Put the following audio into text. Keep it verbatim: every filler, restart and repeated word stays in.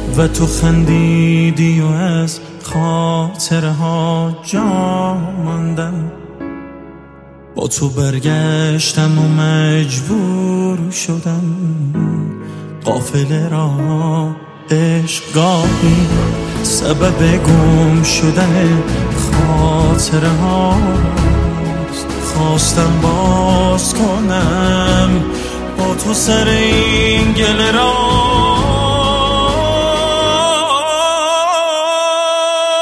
و تو خندیدی و از خاطره ها جا ماندم. با تو برگشتم و مجبور شدم قافله را عشق گاهی سبب گم شدن خاطره هاست. خواستم باز کنم با تو سر این گله را